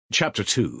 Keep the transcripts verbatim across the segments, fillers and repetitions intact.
Chapter two.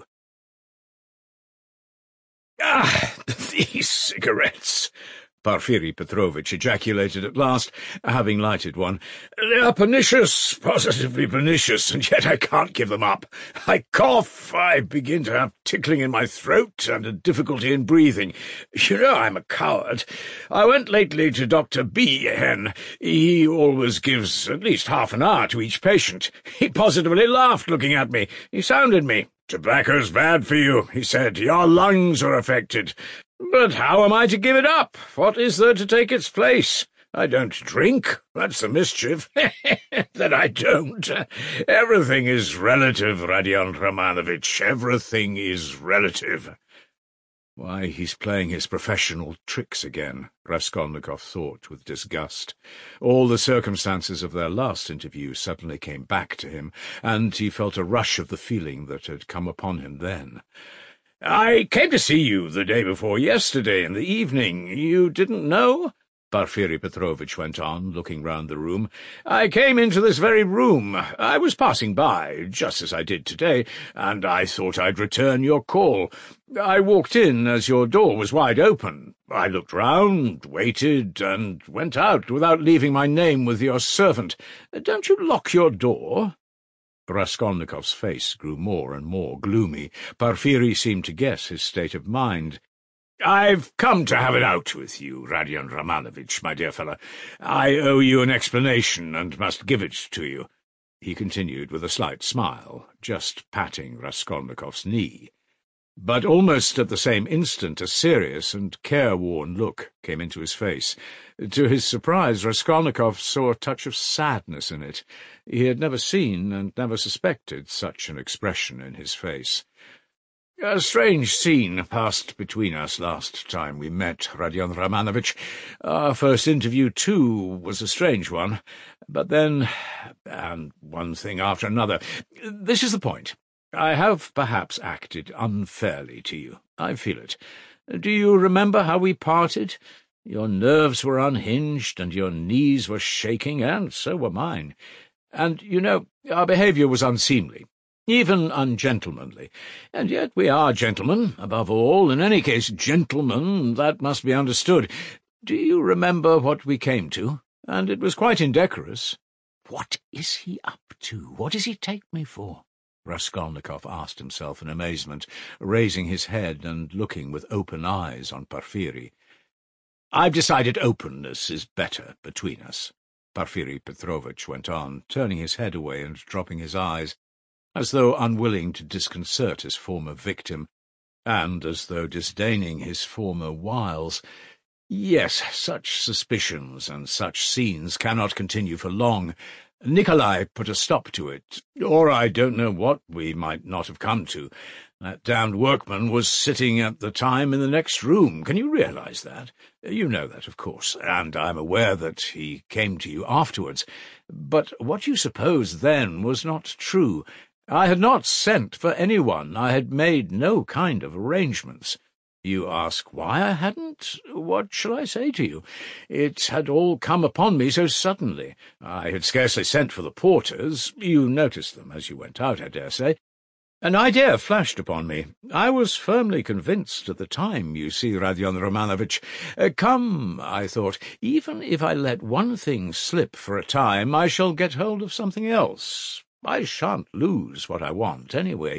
"Ah, these cigarettes!" Porfiri Petrovitch ejaculated at last, having lighted one. "They are pernicious, positively pernicious, and yet I can't give them up. I cough, I begin to have tickling in my throat, and a difficulty in breathing. You know I'm a coward. I went lately to Doctor Behan. He always gives at least half an hour to each patient. He positively laughed looking at me. He sounded me. 'Tobacco's bad for you,' he said. 'Your lungs are affected.' But how am I to give it up? What is there to take its place? I don't drink. That's the mischief. That I don't. Everything is relative, Radion Romanovich. Everything is relative." Why, he's playing his professional tricks again, Raskolnikov thought with disgust. All the circumstances of their last interview suddenly came back to him, and he felt a rush of the feeling that had come upon him then. "I came to see you the day before yesterday in the evening. You didn't know?" Porfiri Petrovitch went on, looking round the room. "I came into this very room. I was passing by, just as I did today, and I thought I'd return your call. I walked in as your door was wide open. I looked round, waited, and went out without leaving my name with your servant. Don't you lock your door?" Raskolnikov's face grew more and more gloomy. Porfiri seemed to guess his state of mind. "I've come to have it out with you, Radion Romanovich, my dear fellow. I owe you an explanation, and must give it to you," he continued with a slight smile, just patting Raskolnikov's knee. But almost at the same instant a serious and careworn look came into his face. To his surprise, Raskolnikov saw a touch of sadness in it. He had never seen and never suspected such an expression in his face. "A strange scene passed between us last time we met, Radion Romanovich. Our first interview, too, was a strange one. But then, and one thing after another. This is the point. I have perhaps acted unfairly to you. I feel it. Do you remember how we parted? Your nerves were unhinged, and your knees were shaking, and so were mine. And, you know, our behaviour was unseemly, even ungentlemanly. And yet we are gentlemen, above all. In any case, gentlemen, that must be understood. Do you remember what we came to? And it was quite indecorous." "What is he up to? What does he take me for?" Raskolnikov asked himself in amazement, raising his head and looking with open eyes on Porfiri. "I've decided openness is better between us," Porfiri Petrovitch went on, turning his head away and dropping his eyes, as though unwilling to disconcert his former victim, and as though disdaining his former wiles. "Yes, such suspicions and such scenes cannot continue for long. Nikolai put a stop to it, or I don't know what we might not have come to. That damned workman was sitting at the time in the next room. Can you realize that? You know that, of course, and I'm aware that he came to you afterwards. But what you supposed then was not true. I had not sent for anyone. I had made no kind of arrangements. You ask why I hadn't? What shall I say to you? It had all come upon me so suddenly. I had scarcely sent for the porters. You noticed them as you went out, I dare say. An idea flashed upon me. I was firmly convinced at the time, you see, Radion Romanovich. Uh, come, I thought, even if I let one thing slip for a time, I shall get hold of something else. I shan't lose what I want, anyway.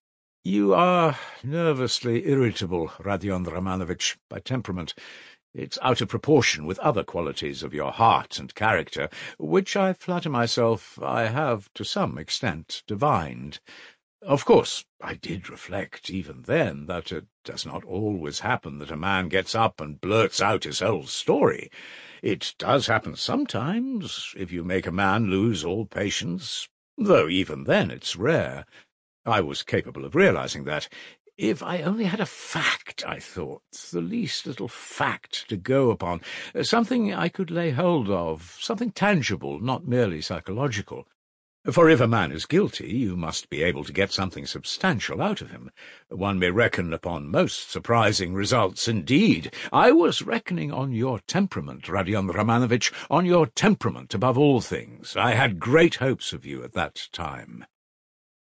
You are nervously irritable, Radion Romanovich, by temperament. It's out of proportion with other qualities of your heart and character, which I flatter myself I have to some extent divined. Of course, I did reflect even then that it does not always happen that a man gets up and blurts out his whole story. It does happen sometimes, if you make a man lose all patience, though even then it's rare. I was capable of realizing that. If I only had a fact, I thought, the least little fact to go upon, something I could lay hold of, something tangible, not merely psychological. For if a man is guilty, you must be able to get something substantial out of him. One may reckon upon most surprising results indeed. I was reckoning on your temperament, Radion Romanovich, on your temperament above all things. I had great hopes of you at that time.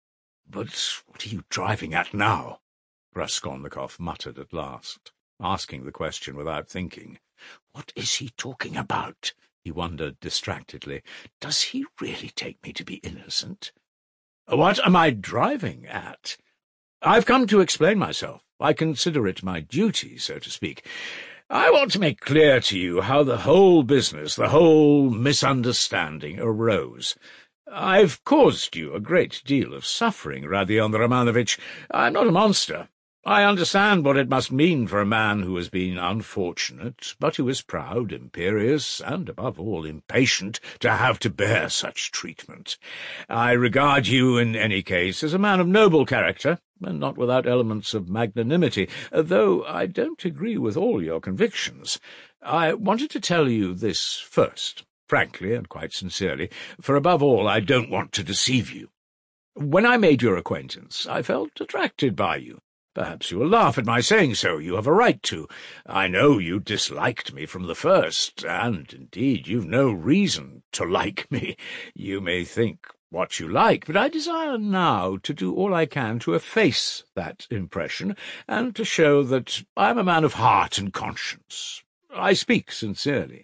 But what are you driving at now? Raskolnikov muttered at last, asking the question without thinking. What is he talking about? He wondered distractedly. Does he really take me to be innocent? What am I driving at? I've come to explain myself. I consider it my duty, so to speak. I want to make clear to you how the whole business, the whole misunderstanding arose. I've caused you a great deal of suffering, Radion Romanovich. I'm not a monster. I understand what it must mean for a man who has been unfortunate, but who is proud, imperious, and, above all, impatient, to have to bear such treatment. I regard you, in any case, as a man of noble character, and not without elements of magnanimity, though I don't agree with all your convictions. I wanted to tell you this first, frankly and quite sincerely, for above all I don't want to deceive you. When I made your acquaintance, I felt attracted by you. Perhaps you will laugh at my saying so. You have a right to. I know you disliked me from the first, and, indeed, you've no reason to like me. You may think what you like, but I desire now to do all I can to efface that impression, and to show that I am a man of heart and conscience. I speak sincerely.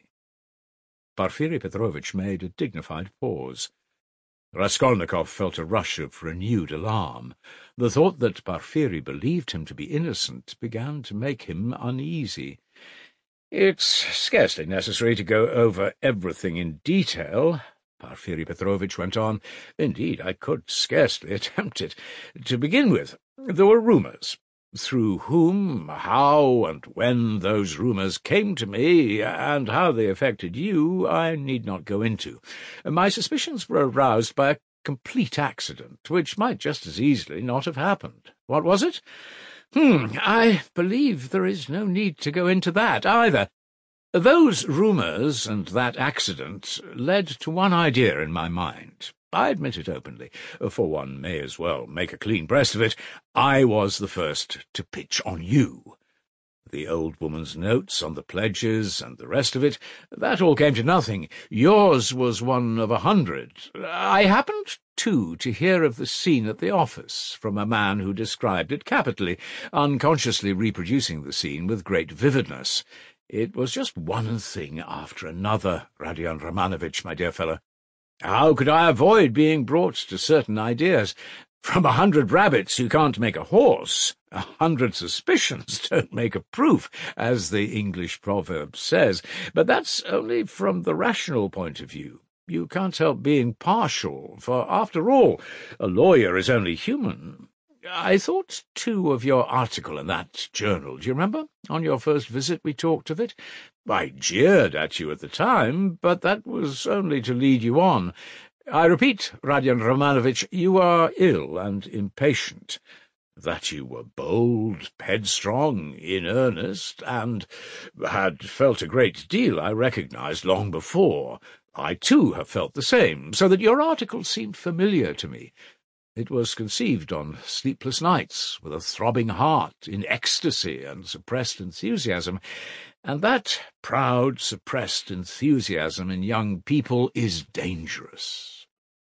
Porfiri Petrovitch made a dignified pause. Raskolnikov felt a rush of renewed alarm. The thought that Porfiri believed him to be innocent began to make him uneasy. "It's scarcely necessary to go over everything in detail," Porfiri Petrovitch went on. "Indeed, I could scarcely attempt it. To begin with, there were rumours. Through whom, how, and when those rumours came to me, and how they affected you, I need not go into. My suspicions were aroused by a complete accident, which might just as easily not have happened. What was it? Hmm, I believe there is no need to go into that either. Those rumours and that accident led to one idea in my mind. I admit it openly, for one may as well make a clean breast of it. I was the first to pitch on you. The old woman's notes on the pledges and the rest of it, that all came to nothing. Yours was one of a hundred. I happened, too, to hear of the scene at the office from a man who described it capitally, unconsciously reproducing the scene with great vividness. It was just one thing after another, Radion Romanovich, my dear fellow. How could I avoid being brought to certain ideas? From a hundred rabbits you can't make a horse. A hundred suspicions don't make a proof, as the English proverb says. But that's only from the rational point of view. You can't help being partial, for, after all, a lawyer is only human. I thought, too, of your article in that journal. Do you remember? On your first visit we talked of it. I jeered at you at the time, but that was only to lead you on. I repeat, Radion Romanovich, you are ill and impatient. That you were bold, headstrong, in earnest, and had felt a great deal I recognized long before. I, too, have felt the same, so that your article seemed familiar to me. It was conceived on sleepless nights, with a throbbing heart, in ecstasy and suppressed enthusiasm, and that proud, suppressed enthusiasm in young people is dangerous.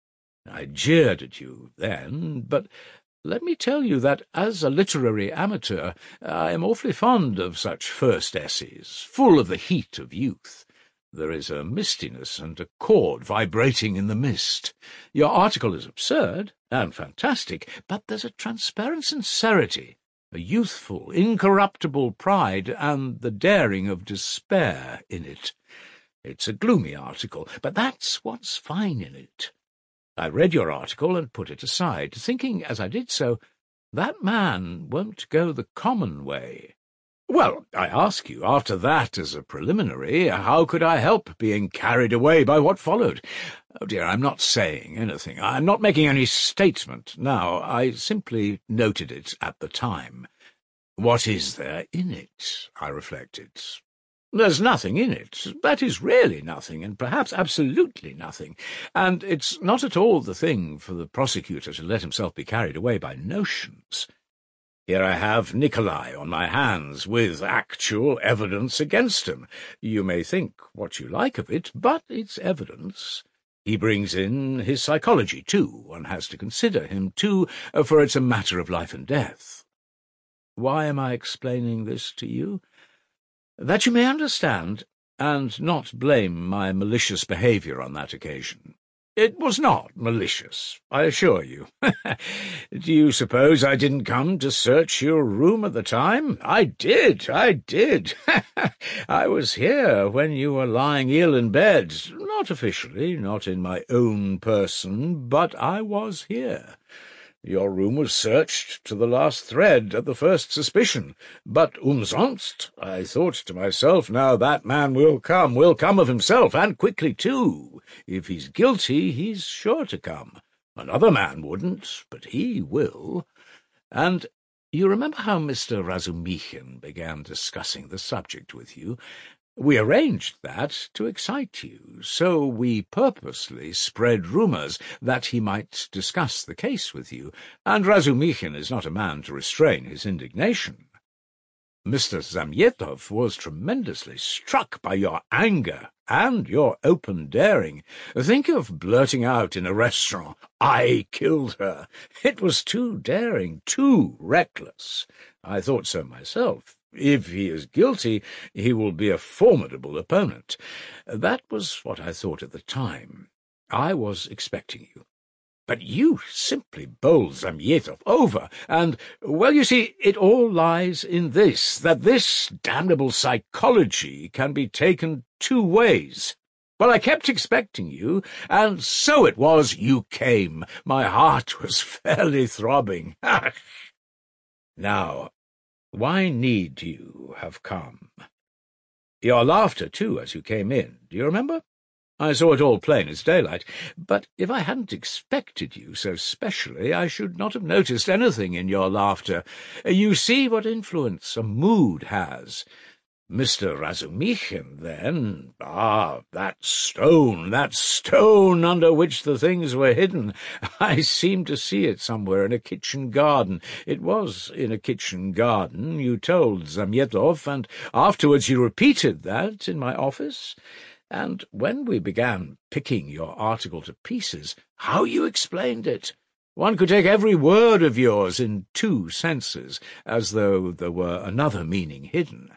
I jeered at you then, but let me tell you that, as a literary amateur, I am awfully fond of such first essays, full of the heat of youth. There is a mistiness and a chord vibrating in the mist. Your article is absurd and fantastic, but there's a transparent sincerity, a youthful, incorruptible pride, and the daring of despair in it. It's a gloomy article, but that's what's fine in it. I read your article and put it aside, thinking, as I did so, that man won't go the common way. Well, I ask you, after that as a preliminary, how could I help being carried away by what followed? Oh, dear, I'm not saying anything. I'm not making any statement now. I simply noted it at the time. What is there in it? I reflected. There's nothing in it. That is really nothing, and perhaps absolutely nothing. And it's not at all the thing for the prosecutor to let himself be carried away by notions. Here I have Nikolai on my hands, with actual evidence against him. You may think what you like of it, but it's evidence. He brings in his psychology, too. One has to consider him, too, for it's a matter of life and death. Why am I explaining this to you? That you may understand, and not blame my malicious behaviour on that occasion. It was not malicious, I assure you. Do you suppose I didn't come to search your room at the time? I did, I did. I was here when you were lying ill in bed, not officially, not in my own person, but I was here. Your room was searched to the last thread at the first suspicion, but umsonst, I thought to myself, now that man will come, will come of himself, and quickly too. If he's guilty, he's sure to come. Another man wouldn't, but he will. And you remember how Mister Razumichin began discussing the subject with you? We arranged that to excite you, so we purposely spread rumours that he might discuss the case with you, and Razumichin is not a man to restrain his indignation. Mister Zamyetov was tremendously struck by your anger and your open daring. Think of blurting out in a restaurant, "I killed her." It was too daring, too reckless. I thought so myself. If he is guilty, he will be a formidable opponent. That was what I thought at the time. I was expecting you. But you simply bowled Zamyetov over, and, well, you see, it all lies in this, that this damnable psychology can be taken two ways. Well, I kept expecting you, and so it was you came. My heart was fairly throbbing. Now, why need you have come? Your laughter, too, as you came in. Do you remember? I saw it all plain as daylight, but if I hadn't expected you so specially, I should not have noticed anything in your laughter. You see what influence a mood has. Mister Razumichin, then, ah, that stone, that stone under which the things were hidden. I seemed to see it somewhere in a kitchen garden. It was in a kitchen garden, you told Zamyetov, and afterwards you repeated that in my office. And when we began picking your article to pieces, how you explained it! One could take every word of yours in two senses, as though there were another meaning hidden.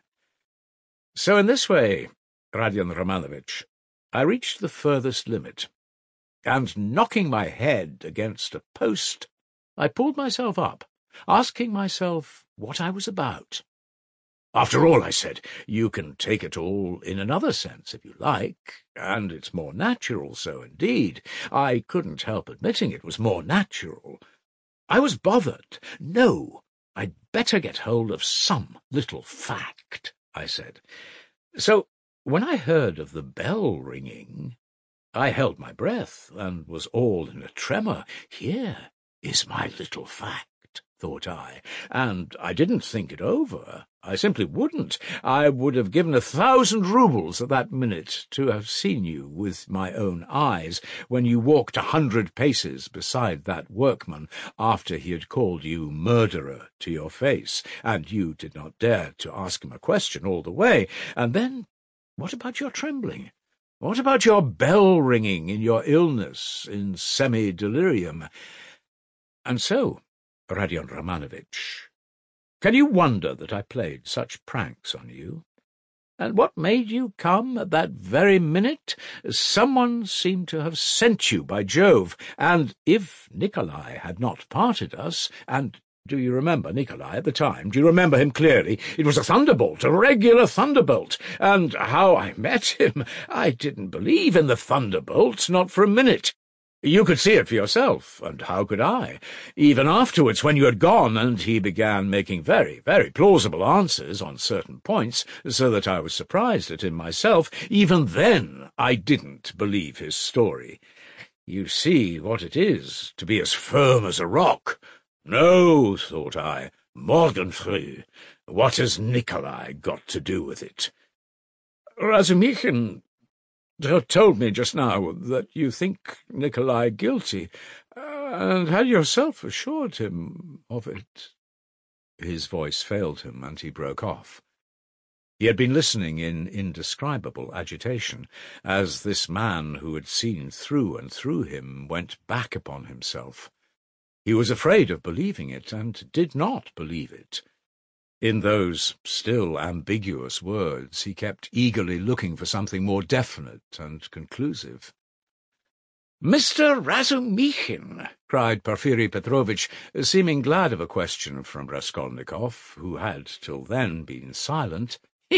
So in this way, Radion Romanovich, I reached the furthest limit, and knocking my head against a post, I pulled myself up, asking myself what I was about. After all, I said, you can take it all in another sense if you like, and it's more natural so indeed. I couldn't help admitting it was more natural. I was bothered. No, I'd better get hold of some little fact, I said. So when I heard of the bell ringing, I held my breath and was all in a tremor. Here is my little fact, thought I, and I didn't think it over. I simply wouldn't. I would have given a thousand roubles at that minute to have seen you with my own eyes when you walked a hundred paces beside that workman after he had called you murderer to your face, and you did not dare to ask him a question all the way. And then, what about your trembling? What about your bell-ringing in your illness, in semi-delirium? And so, Radion Romanovich, can you wonder that I played such pranks on you? And what made you come at that very minute? Someone seemed to have sent you by Jove, and if Nikolai had not parted us, and do you remember Nikolai at the time? Do you remember him clearly? It was a thunderbolt, a regular thunderbolt, and how I met him! I didn't believe in the thunderbolt, not for a minute. You could see it for yourself, and how could I? Even afterwards, when you had gone, and he began making very, very plausible answers on certain points, so that I was surprised at him myself, even then I didn't believe his story. You see what it is to be as firm as a rock. No, thought I, Morgenfrüh, what has Nikolai got to do with it? Razumichin told me just now that you think Nikolai guilty, and had yourself assured him of it. His voice failed him, and he broke off. He had been listening in indescribable agitation, as this man who had seen through and through him went back upon himself. He was afraid of believing it, and did not believe it. In those still ambiguous words he kept eagerly looking for something more definite and conclusive. "Mister Razumichin!" cried Porfiri Petrovitch, seeming glad of a question from Raskolnikov, who had till then been silent.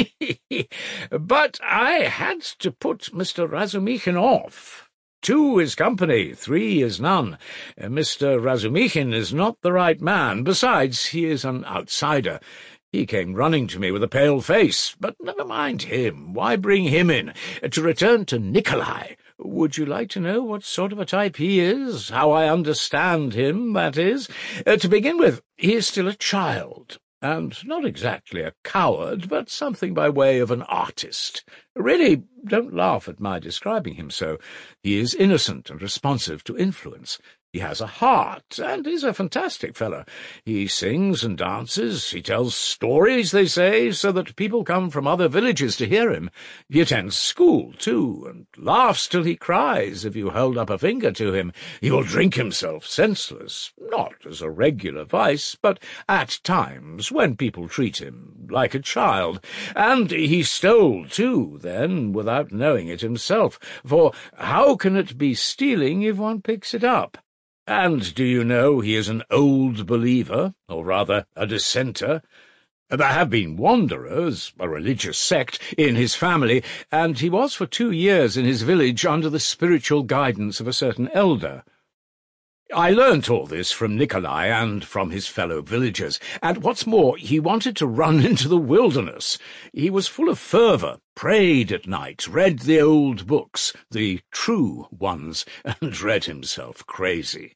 "But I had to put Mister Razumichin off. Two is company, three is none. Mister Razumichin is not the right man. Besides, he is an outsider. He came running to me with a pale face, but never mind him. Why bring him in? To return to Nikolai, would you like to know what sort of a type he is? How I understand him, that is? Uh, to begin with, he is still a child, and not exactly a coward, but something by way of an artist. Really, don't laugh at my describing him so. He is innocent and responsive to influence. He has a heart, and is a fantastic fellow. He sings and dances, he tells stories, they say, so that people come from other villages to hear him. He attends school, too, and laughs till he cries if you hold up a finger to him. He will drink himself senseless, not as a regular vice, but at times when people treat him like a child. And he stole, too, then, without knowing it himself, for how can it be stealing if one picks it up? And do you know he is an old believer, or rather a dissenter? There have been wanderers, a religious sect, in his family, and he was for two years in his village under the spiritual guidance of a certain elder. I learnt all this from Nikolai and from his fellow villagers, and what's more, he wanted to run into the wilderness. He was full of fervour, prayed at night, read the old books, the true ones, and read himself crazy.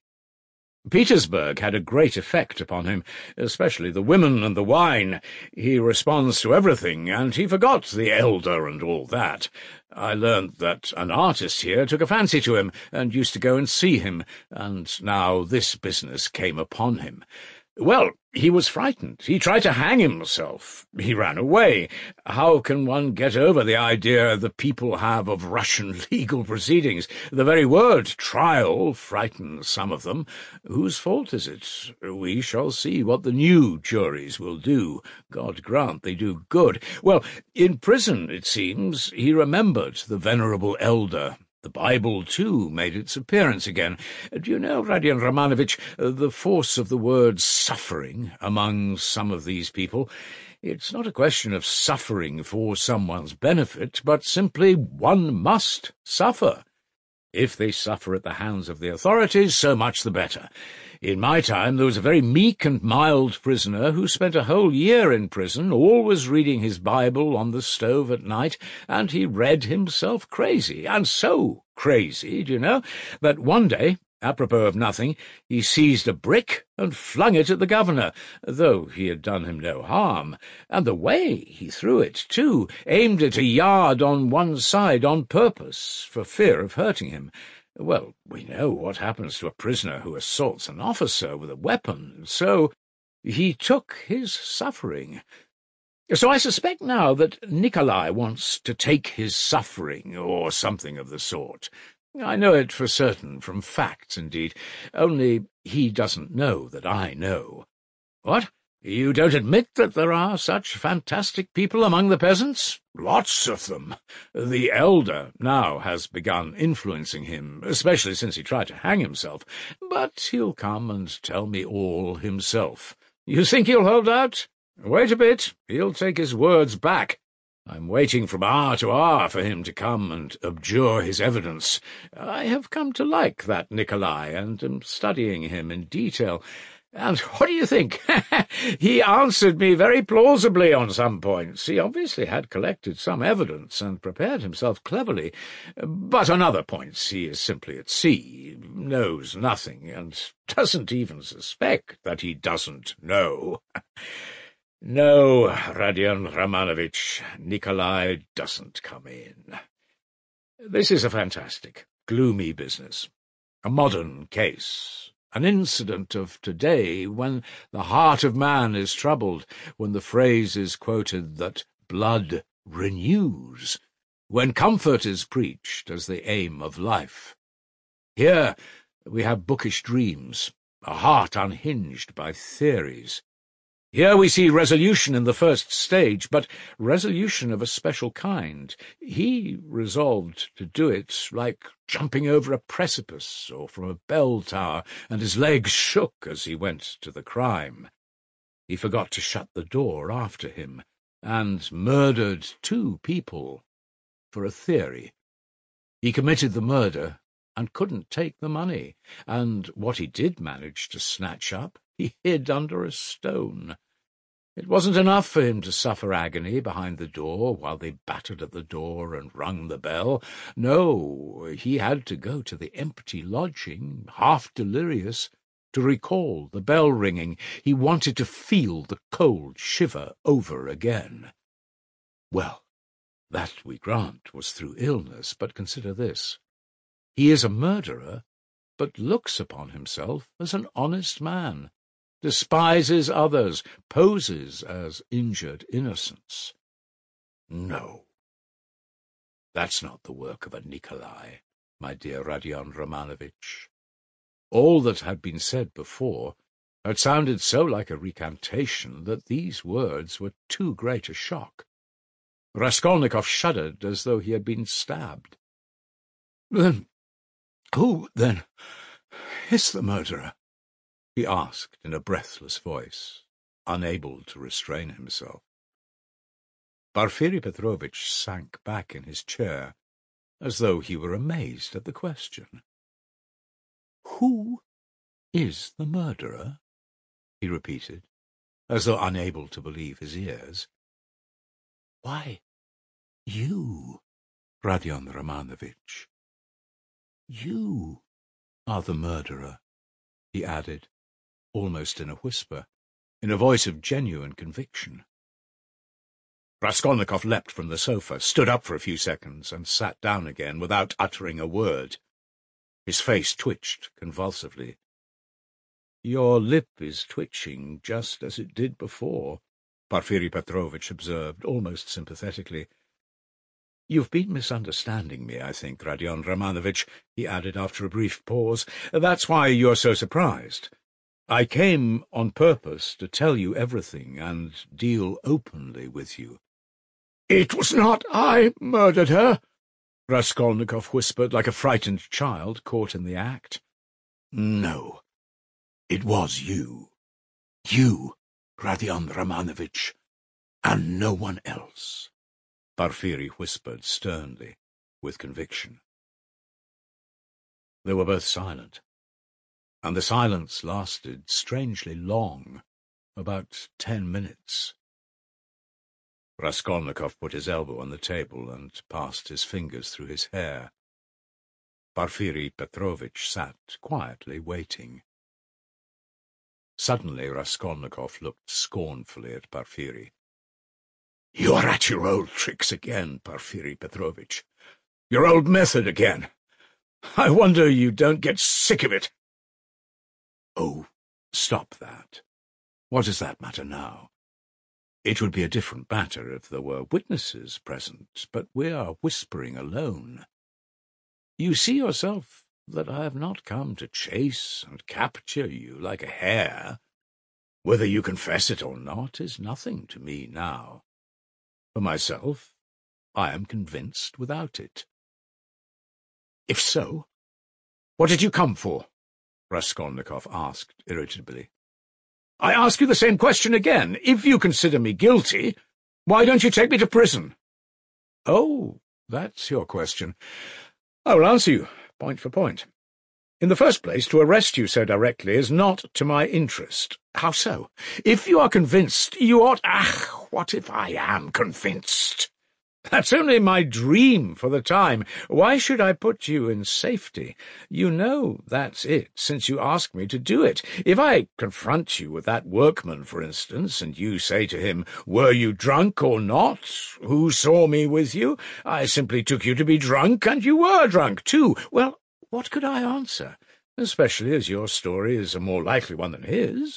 Petersburg had a great effect upon him, especially the women and the wine. He responds to everything, and he forgot the elder and all that. I learnt that an artist here took a fancy to him, and used to go and see him, and now this business came upon him. Well, he was frightened. He tried to hang himself. He ran away. How can one get over the idea the people have of Russian legal proceedings? The very word trial frightens some of them. Whose fault is it? We shall see what the new juries will do. God grant they do good. Well, in prison, it seems, he remembered the venerable elder. The Bible, too, made its appearance again. Do you know, Radion Romanovich, the force of the word suffering among some of these people? It's not a question of suffering for someone's benefit, but simply one must suffer. If they suffer at the hands of the authorities, so much the better. In my time there was a very meek and mild prisoner who spent a whole year in prison, always reading his Bible on the stove at night, and he read himself crazy, and so crazy, do you know, that one day, apropos of nothing, he seized a brick and flung it at the governor, though he had done him no harm, and the way he threw it, too, aimed it a yard on one side on purpose, for fear of hurting him. Well, we know what happens to a prisoner who assaults an officer with a weapon, so he took his suffering. So I suspect now that Nikolai wants to take his suffering, or something of the sort. I know it for certain, from facts, indeed, only he doesn't know that I know. What? You don't admit that there are such fantastic people among the peasants? Lots of them. The elder now has begun influencing him, especially since he tried to hang himself, but he'll come and tell me all himself. You think he'll hold out? Wait a bit, he'll take his words back. I'm waiting from hour to hour for him to come and abjure his evidence. I have come to like that Nikolai, and am studying him in detail. And what do you think? He answered me very plausibly on some points. He obviously had collected some evidence and prepared himself cleverly. But on other points he is simply at sea, knows nothing, and doesn't even suspect that he doesn't know. No, Radion Romanovich, Nikolai doesn't come in. This is a fantastic, gloomy business, a modern case, an incident of today when the heart of man is troubled, when the phrase is quoted that blood renews, when comfort is preached as the aim of life. Here we have bookish dreams, a heart unhinged by theories. Here we see resolution in the first stage, but resolution of a special kind. He resolved to do it like jumping over a precipice or from a bell tower, and his legs shook as he went to the crime. He forgot to shut the door after him, and murdered two people for a theory. He committed the murder and couldn't take the money, and what he did manage to snatch up he hid under a stone. It wasn't enough for him to suffer agony behind the door while they battered at the door and rung the bell. No, he had to go to the empty lodging, half delirious, to recall the bell ringing. He wanted to feel the cold shiver over again. Well, that, we grant, was through illness, but consider this. He is a murderer, but looks upon himself as an honest man, despises others, poses as injured innocence. No, that's not the work of a Nikolai, my dear Rodion Romanovitch. All that had been said before had sounded so like a recantation that these words were too great a shock. Raskolnikov shuddered as though he had been stabbed. "Then who, then, is the murderer?" he asked in a breathless voice, unable to restrain himself. Porfiri Petrovitch sank back in his chair, as though he were amazed at the question. "Who is the murderer?" he repeated, as though unable to believe his ears. "Why, you, Rodion Romanovitch. You are the murderer," he added, almost in a whisper, in a voice of genuine conviction. Raskolnikov leapt from the sofa, stood up for a few seconds, and sat down again without uttering a word. His face twitched convulsively. "Your lip is twitching just as it did before," Porfiri Petrovitch observed, almost sympathetically. "You've been misunderstanding me, I think, Rodion Romanovitch," he added after a brief pause. "That's why you're so surprised. I came on purpose to tell you everything and deal openly with you." "It was not I murdered her," Raskolnikov whispered like a frightened child caught in the act. "No, it was you. You, Rodion Romanovitch, and no one else," Porfiri whispered sternly, with conviction. They were both silent, and the silence lasted strangely long, about ten minutes. Raskolnikov put his elbow on the table and passed his fingers through his hair. Porfiri Petrovitch sat quietly waiting. Suddenly Raskolnikov looked scornfully at Porfiri. "You are at your old tricks again, Porfiri Petrovitch. Your old method again. I wonder you don't get sick of it." "Oh, stop that. What does that matter now? It would be a different matter if there were witnesses present, but we are whispering alone. You see yourself that I have not come to chase and capture you like a hare. Whether you confess it or not is nothing to me now. For myself, I am convinced without it." "If so, what did you come for?" Raskolnikov asked irritably. "I ask you the same question again. If you consider me guilty, why don't you take me to prison?" "Oh, that's your question. I will answer you, point for point. In the first place, to arrest you so directly is not to my interest." "How so?" "If you are convinced, you ought— Ah, what if I am convinced? That's only my dream for the time. Why should I put you in safety? You know that's it, since you ask me to do it. If I confront you with that workman, for instance, and you say to him, 'Were you drunk or not? Who saw me with you?' I simply took you to be drunk, and you were drunk too. Well, what could I answer, especially as your story is a more likely one than his?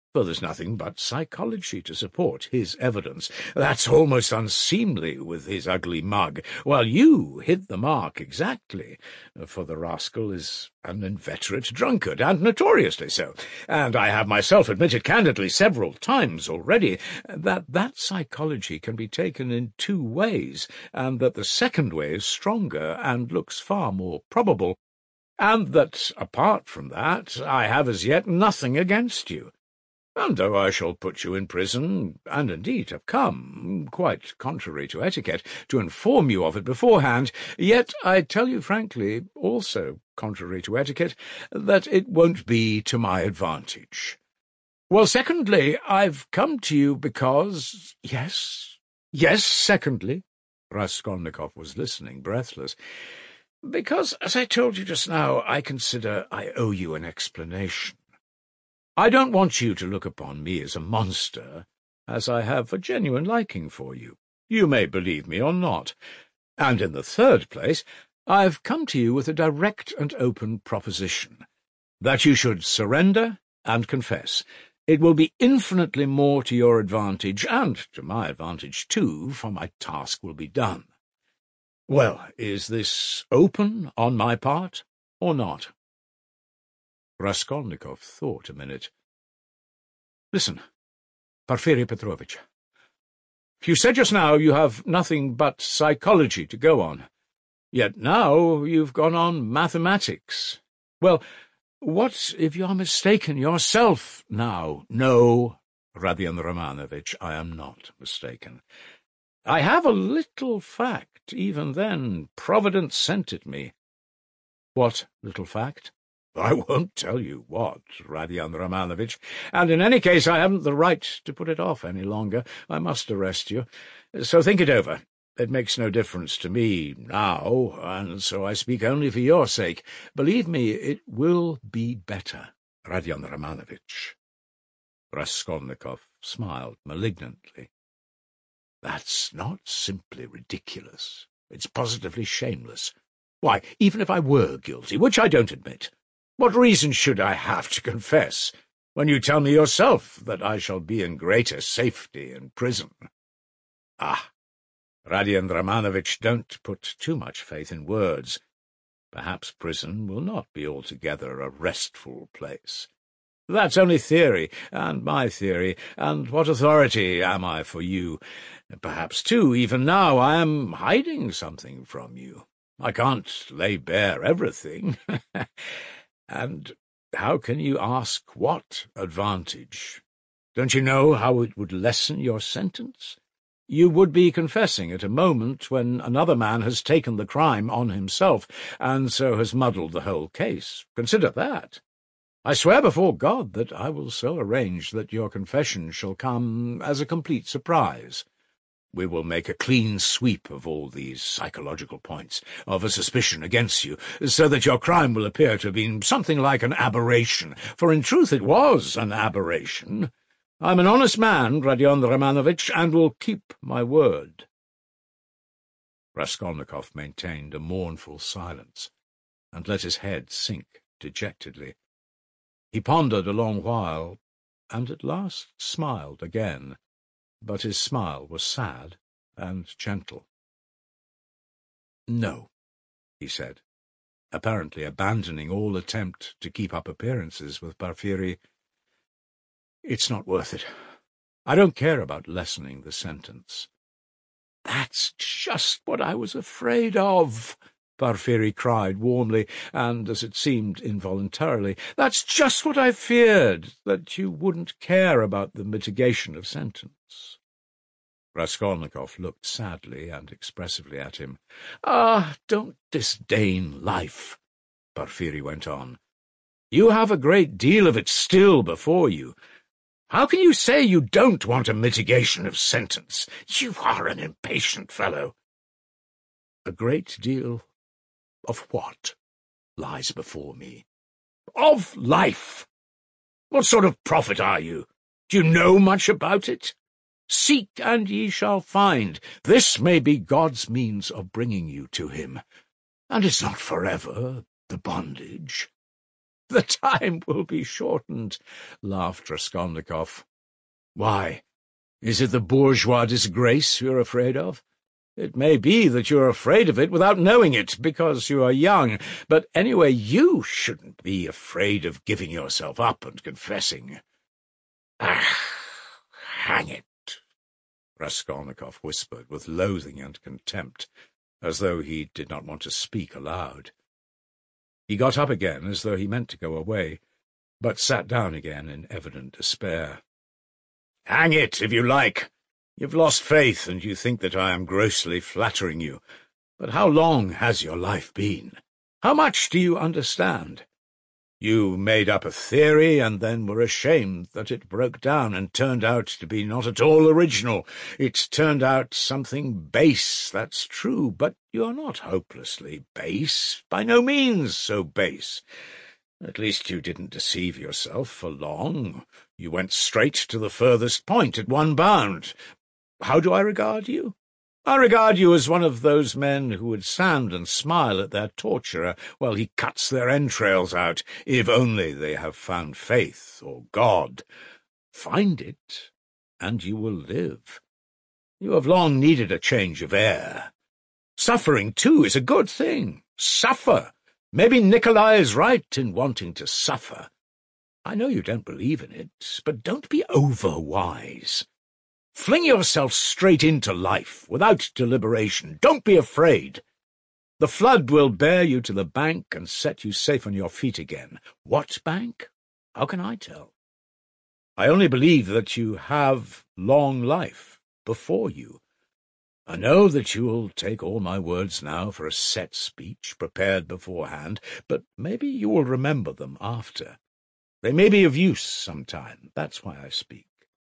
for there's nothing but psychology to support his evidence. That's almost unseemly with his ugly mug, while you hit the mark exactly, for the rascal is an inveterate drunkard, and notoriously so, and I have myself admitted candidly several times already that that psychology can be taken in two ways, and that the second way is stronger and looks far more probable, and that, apart from that, I have as yet nothing against you. And though I shall put you in prison, and indeed have come, quite contrary to etiquette, to inform you of it beforehand, yet I tell you frankly, also contrary to etiquette, that it won't be to my advantage. Well, secondly, I've come to you because— Yes, yes, secondly— Raskolnikov was listening, breathless. Because, as I told you just now, I consider I owe you an explanation. I don't want you to look upon me as a monster, as I have a genuine liking for you. You may believe me or not. And in the third place, I've come to you with a direct and open proposition, that you should surrender and confess. It will be infinitely more to your advantage, and to my advantage too, for my task will be done. Well, is this open on my part, or not? Raskolnikov thought a minute. Listen, Porfiri Petrovitch. You said just now you have nothing but psychology to go on. Yet now you've gone on mathematics. Well, what if you're mistaken yourself now? No, Radion Romanovich, I am not mistaken. I have a little fact. Even then, Providence sent it me. What little fact? I won't tell you what, Radion Romanovich, and in any case I haven't the right to put it off any longer. I must arrest you. So think it over. It makes no difference to me now, and so I speak only for your sake. Believe me, it will be better, Radion Romanovich. Raskolnikov smiled malignantly. That's not simply ridiculous. It's positively shameless. Why, even if I were guilty, which I don't admit, what reason should I have to confess, when you tell me yourself that I shall be in greater safety in prison? Ah, Radion Romanovich, don't put too much faith in words. Perhaps prison will not be altogether a restful place. That's only theory, and my theory, and what authority am I for you? Perhaps, too, even now I am hiding something from you. I can't lay bare everything. And how can you ask what advantage? Don't you know how it would lessen your sentence? You would be confessing at a moment when another man has taken the crime on himself, and so has muddled the whole case. Consider that. I swear before God that I will so arrange that your confession shall come as a complete surprise. We will make a clean sweep of all these psychological points of a suspicion against you, so that your crime will appear to have been something like an aberration, for in truth it was an aberration. I'm an honest man, Radion Romanovich, and will keep my word. Raskolnikov maintained a mournful silence, and let his head sink dejectedly. He pondered a long while, and at last smiled again, but his smile was sad and gentle. "No," he said, apparently abandoning all attempt to keep up appearances with Porfiri. "It's not worth it. I don't care about lessening the sentence." "That's just what I was afraid of," Porfiri cried warmly, and, as it seemed, involuntarily. "That's just what I feared, that you wouldn't care about the mitigation of sentence." Raskolnikov looked sadly and expressively at him. "Ah, don't disdain life," Porfiri went on. "You have a great deal of it still before you. How can you say you don't want a mitigation of sentence? You are an impatient fellow." "A great deal of what lies before me?" "Of life. What sort of prophet are you? Do you know much about it? Seek, and ye shall find. This may be God's means of bringing you to him. And it's not forever, the bondage. The time will be shortened, laughed Raskolnikov. Why, is it the bourgeois disgrace you're afraid of? It may be that you're afraid of it without knowing it, because you are young, but anyway, you shouldn't be afraid of giving yourself up and confessing. Ah, hang it, Raskolnikov whispered with loathing and contempt, as though he did not want to speak aloud. He got up again as though he meant to go away, but sat down again in evident despair. Hang it, if you like. You've lost faith, and you think that I am grossly flattering you. But how long has your life been? How much do you understand? You made up a theory, and then were ashamed that it broke down and turned out to be not at all original. It's turned out something base, that's true, but you're not hopelessly base, by no means so base. At least you didn't deceive yourself for long. You went straight to the furthest point at one bound. How do I regard you? I regard you as one of those men who would stand and smile at their torturer while he cuts their entrails out, if only they have found faith or God. Find it, and you will live. You have long needed a change of air. Suffering, too, is a good thing. Suffer. Maybe Nikolai is right in wanting to suffer. I know you don't believe in it, but don't be over-wise. Fling yourself straight into life, without deliberation. Don't be afraid. The flood will bear you to the bank and set you safe on your feet again. What bank? How can I tell? I only believe that you have long life before you. I know that you will take all my words now for a set speech, prepared beforehand, but maybe you will remember them after. They may be of use sometime. That's why I speak.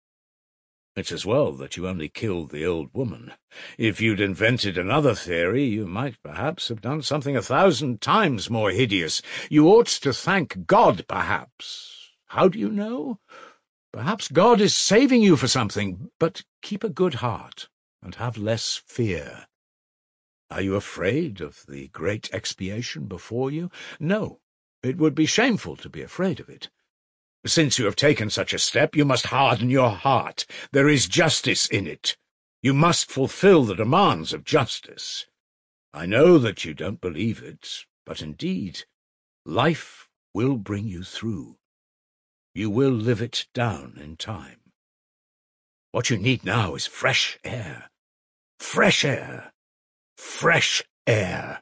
It's as well that you only killed the old woman. If you'd invented another theory, you might perhaps have done something a thousand times more hideous. You ought to thank God, perhaps. How do you know? Perhaps God is saving you for something, but keep a good heart and have less fear. Are you afraid of the great expiation before you? No, it would be shameful to be afraid of it. Since you have taken such a step, you must harden your heart. There is justice in it. You must fulfill the demands of justice. I know that you don't believe it, but indeed, life will bring you through. You will live it down in time. What you need now is fresh air. Fresh air. Fresh air.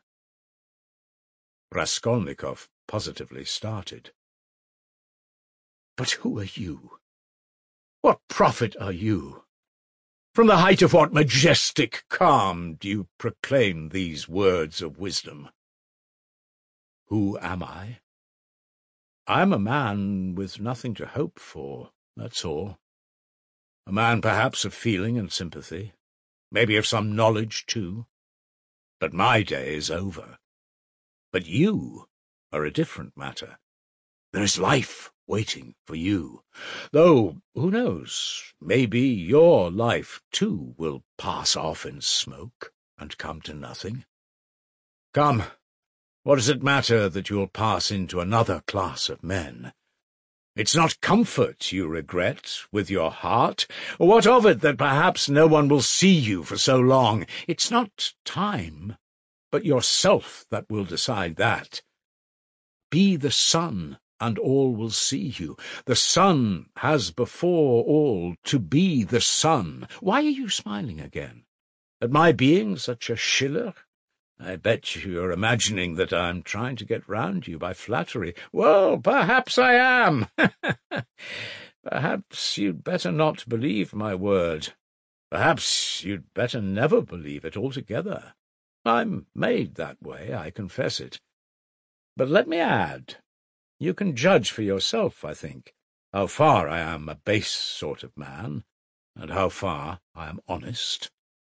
Raskolnikov positively started. But who are you? What prophet are you? From the height of what majestic calm do you proclaim these words of wisdom? Who am I? I am a man with nothing to hope for, that's all. A man perhaps of feeling and sympathy, maybe of some knowledge too. But my day is over. But you are a different matter. There is life waiting for you. Though, who knows, maybe your life, too, will pass off in smoke and come to nothing. Come, what does it matter that you'll pass into another class of men? It's not comfort you regret with your heart. What of it that perhaps no one will see you for so long? It's not time, but yourself that will decide that. Be the sun, and all will see you. The sun has before all to be the sun. Why are you smiling again? At my being such a Schiller? I bet you're imagining that I'm trying to get round you by flattery. Well, perhaps I am. Perhaps you'd better not believe my word. Perhaps you'd better never believe it altogether. I'm made that way, I confess it. But let me add, you can judge for yourself, I think, how far I am a base sort of man, and how far I am honest.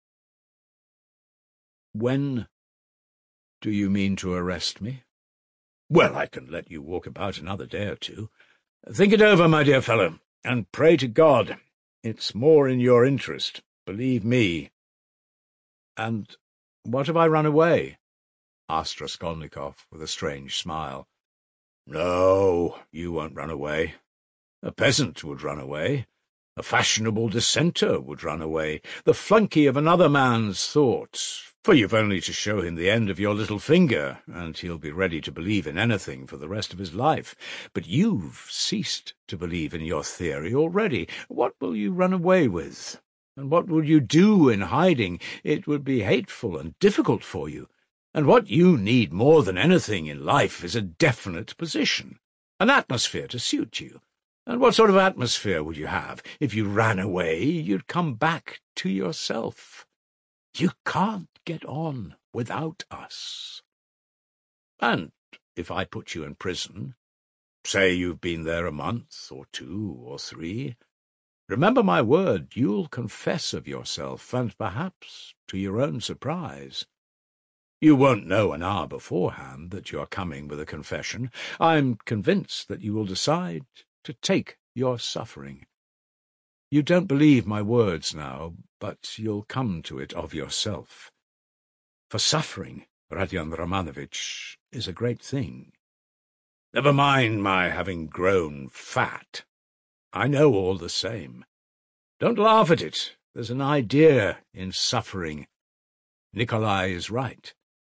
When do you mean to arrest me? Well, I can let you walk about another day or two. Think it over, my dear fellow, and pray to God. It's more in your interest, believe me. And what have I run away? Asked Raskolnikov with a strange smile. No, you won't run away. A peasant would run away. A fashionable dissenter would run away, the flunky of another man's thoughts, for you've only to show him the end of your little finger, and he'll be ready to believe in anything for the rest of his life. But you've ceased to believe in your theory already. What will you run away with? And what will you do in hiding? It would be hateful and difficult for you. And what you need more than anything in life is a definite position, an atmosphere to suit you. And what sort of atmosphere would you have? If you ran away, you'd come back to yourself. You can't get on without us. And if I put you in prison, say you've been there a month or two or three, remember my word, you'll confess of yourself, and perhaps to your own surprise. You won't know an hour beforehand that you're coming with a confession. I'm convinced that you will decide to take your suffering. You don't believe my words now, but you'll come to it of yourself. For suffering, Radion Romanovich, is a great thing. Never mind my having grown fat. I know all the same. Don't laugh at it. There's an idea in suffering. Nikolai is right.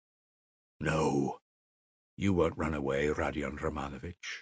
No, you won't run away, Radion Romanovich.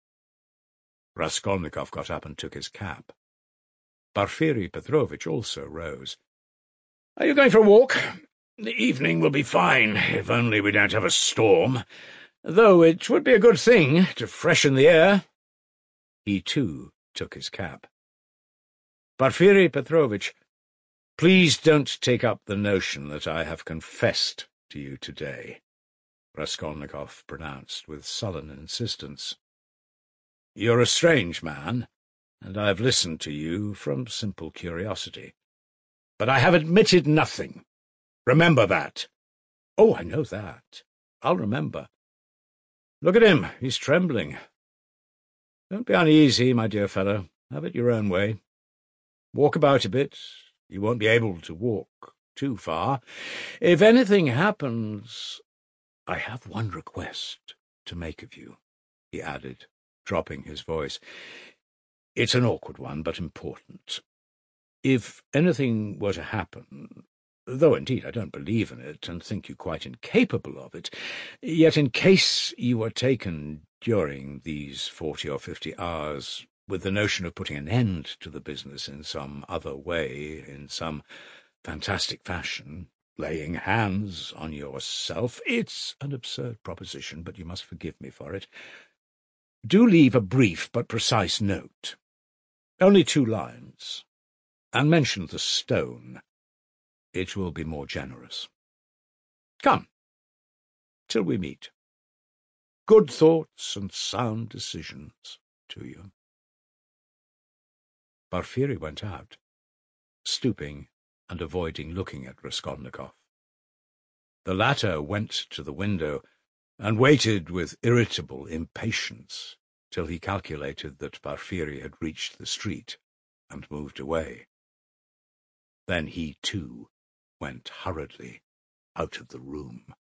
Raskolnikov got up and took his cap. Porfiri Petrovitch also rose. Are you going for a walk? The evening will be fine, if only we don't have a storm, though it would be a good thing to freshen the air. He, too, took his cap. Porfiri Petrovitch, please don't take up the notion that I have confessed to you today, Raskolnikov pronounced with sullen insistence. You're a strange man, and I have listened to you from simple curiosity. But I have admitted nothing. Remember that. Oh, I know that. I'll remember. Look at him. He's trembling. Don't be uneasy, my dear fellow. Have it your own way. Walk about a bit. You won't be able to walk too far. If anything happens, I have one request to make of you, he added, dropping his voice. It's an awkward one, but important. If anything were to happen, though indeed I don't believe in it and think you quite incapable of it, yet in case you were taken during these forty or fifty hours with the notion of putting an end to the business in some other way, in some fantastic fashion, laying hands on yourself, it's an absurd proposition, but you must forgive me for it. Do leave a brief but precise note, only two lines, and mention the stone. It will be more generous. Come, till we meet. Good thoughts and sound decisions to you. Porfiri went out, stooping and avoiding looking at Raskolnikov. The latter went to the window and waited with irritable impatience till he calculated that Porfiri had reached the street and moved away. Then he, too, went hurriedly out of the room.